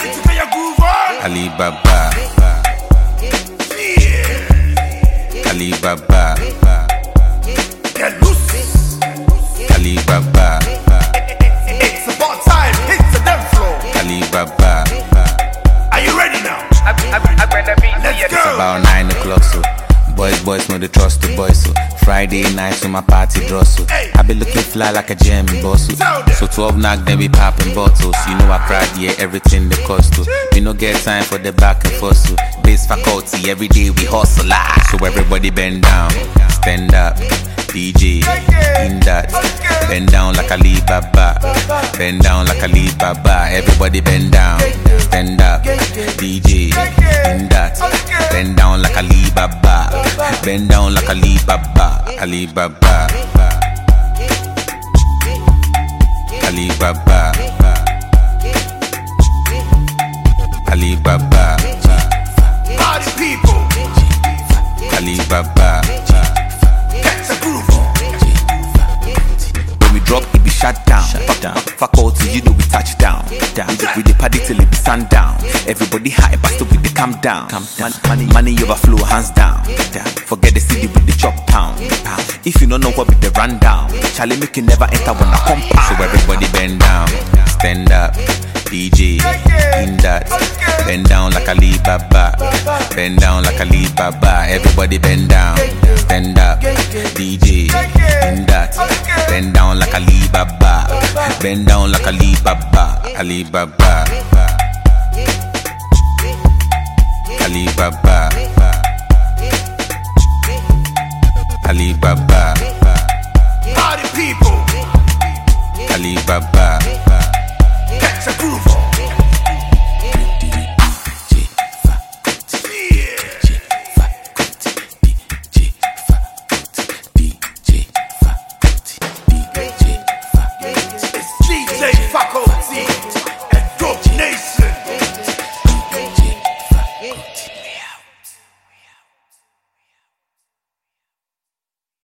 Ready to get your groove on? Alibaba. Yeah. Alibaba. Get loose. Alibaba. It's about time. Hit the dance floor. Alibaba. Are you ready now? Let's It's go. about 9 o'clock, so boys know they trust the boys, so Friday night so my party draws, so I be looking fly like a gem boss, so 12 knock then we popping bottles. You know I cried, yeah, everything they cost to. We no get time for the back and forth, so base faculty every day we hustle. So everybody bend down, stand up, DJ in that, bend down like Alibaba, bend down like Alibaba. Everybody bend down, stand up, DJ in that, bend down like Alibaba, bend down like Alibaba, Alibaba, Alibaba, Alibaba, Party people. Alibaba. Catch the groove on. When we drop, it be shut down. Faculty, you know we touch down. We the party till it be sundown. Everybody high, but still with the calm down. Money overflow, hands down. Forget the city with the chop pound. If you don't know what be the rundown, Charlie make you never enter when I compound. So everybody bend down, stand up, DJ in that, bend down like Alibaba, bend down like Alibaba. Everybody bend down, stand up, DJ in that, bend down like Alibaba, bend down like Alibaba, Alibaba, Alibaba.